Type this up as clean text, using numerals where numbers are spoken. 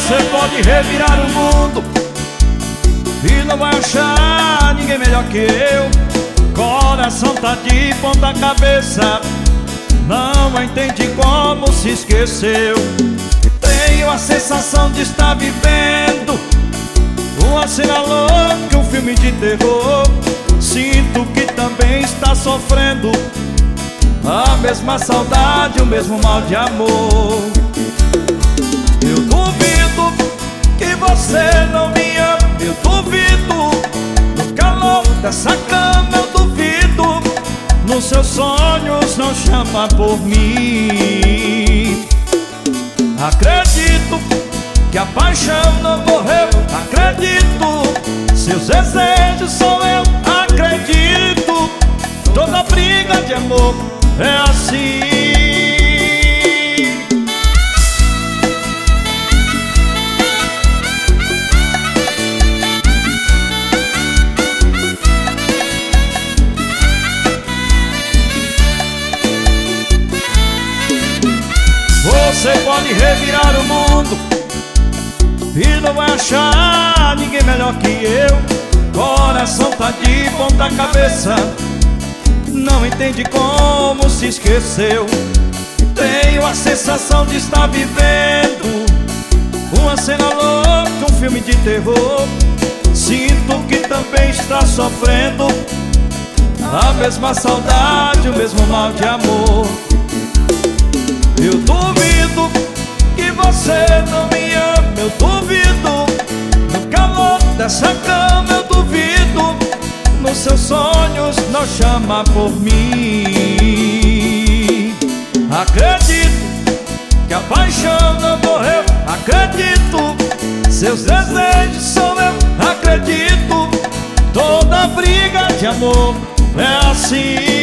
Você pode revirar o mundo e não vai achar ninguém melhor que eu. Coração tá de ponta cabeça, não entende como se esqueceu. Tenho a sensação de estar vivendo uma cena louca, um filme de terror. Sinto que também está sofrendo a mesma saudade, o mesmo mal de amor. Eu duvido que você não me ama, eu duvido. No calor dessa cama eu duvido. Nos seus sonhos não chama por mim. Acredito que a paixão não morreu. Acredito, seus desejos sou eu. Acredito, toda briga de amor é assim. Você pode revirar o mundo e não vai achar ninguém melhor que eu. Coração tá de ponta cabeça, não entende como se esqueceu. Tenho a sensação de estar vivendo uma cena louca, um filme de terror. Sinto que também está sofrendo a mesma saudade, o mesmo mal de amor. Eu duvido que você não me ama, eu duvido. No calor dessa cama eu duvido. Nos seus sonhos não chama por mim. Acredito que a paixão não morreu. Acredito, seus desejos sou eu. Acredito, toda briga de amor é assim.